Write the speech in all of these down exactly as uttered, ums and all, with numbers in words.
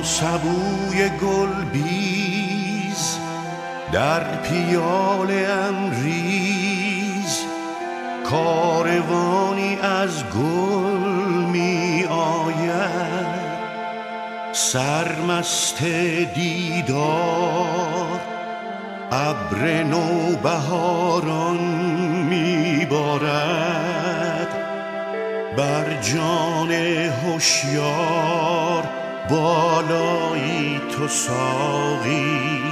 سبوی گل بیز در پیاله ام ریز، کاروانی از گل می آید، سرمست دیدار ابر نوبهاران می بارد، بر جان هوشیار بالایی تو ساقی،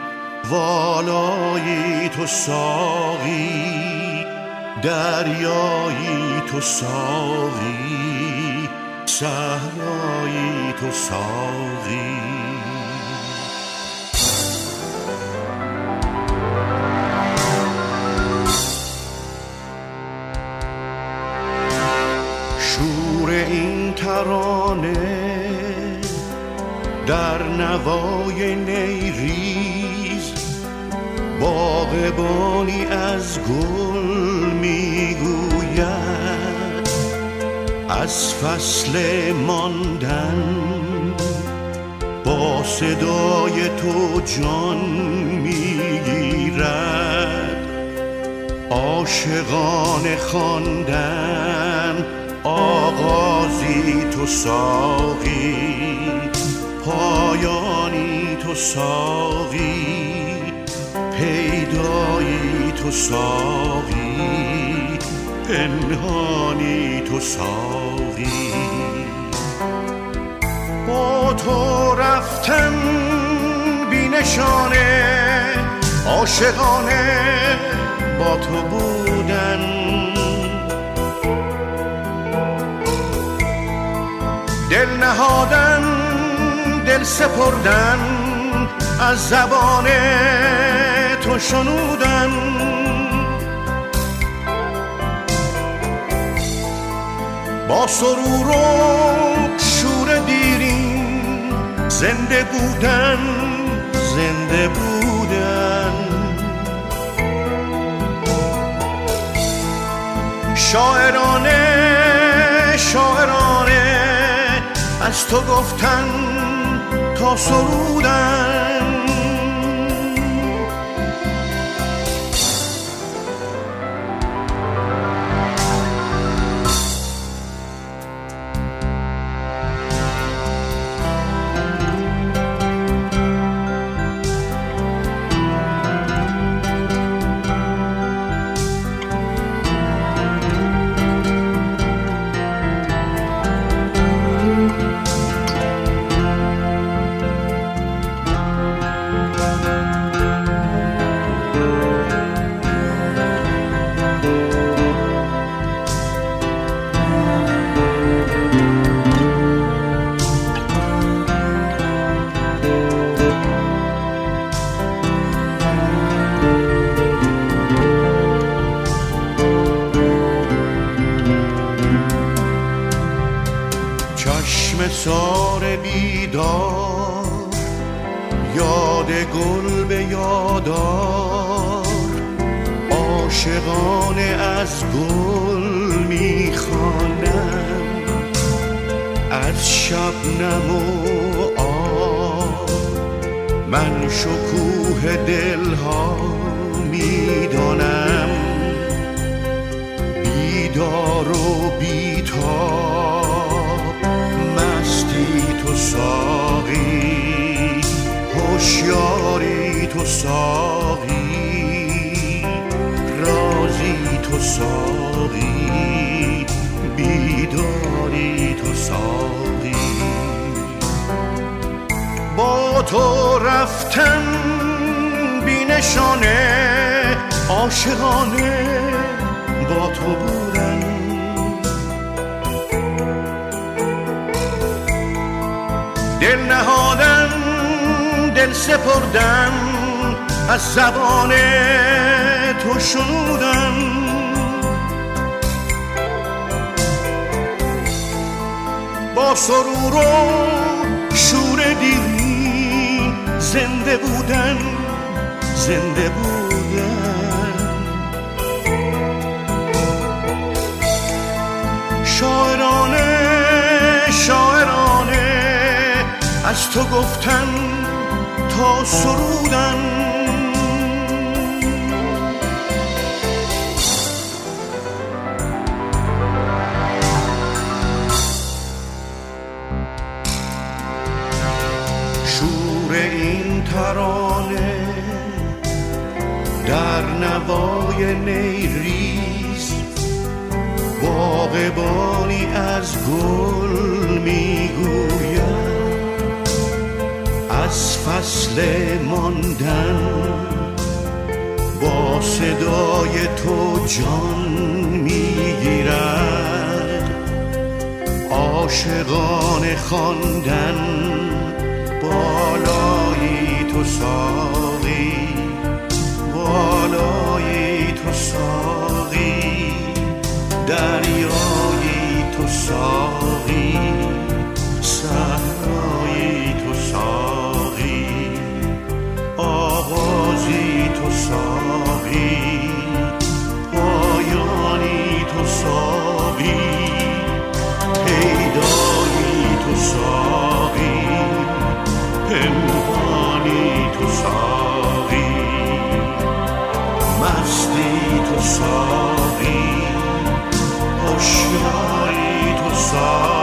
والایی تو ساقی، دریایی تو ساقی، صحرایی تو ساقی. شور این ترانه در نوای نیریز، باغبانی از گل میگوید، از فصل ماندن با صدای تو جان میگیرد، عاشقان خواندن آغازی تو ساقی، پایانی تو ساقی، پیدایی تو ساقی، پنهانی تو ساقی. با تو رفتن بی نشانه، عاشقانه با تو بودن، دل نهادن، دل سپردن، از زبان تو شنودن. با سرور و شور دیرین زنده بودن، زنده بودن. شاعرانه شاعرانه از تو گفتن تا سرودن. سار بیدار یاد گل به یادار، عاشقانه از گل میخوانم، از شبنم و آب من شکوه دلها میدانم، بیدار و بیتاب تو ساقی، هوشیاری تو ساقی، رازی تو ساقی، بیداری تو ساقی. با تو رفتن بی نشانه، عاشقانه با تو بودن، دل نهادن، دل سپردن، از زبان تو شنودن. با سرور و شور دیرین زنده بودن، زنده بودن. شاعرانه شاعرانه از از تو گفتن تا سرودن، شور این ترانه در نوای نیریز، باغبانی از گل میگوید از فصل ماندن، با صدای تو جان میگیرد عاشقان خواندن. بالای تو ساقی، بالای تو ساقی، دریای تو ساقی، صحرای تو ساقی، آغازی تو ساقی، پایانی تو ساقی، پیدایی تو ساقی، پنهانی تو ساقی، مستی تو ساقی، هوشیاری تو ساقی.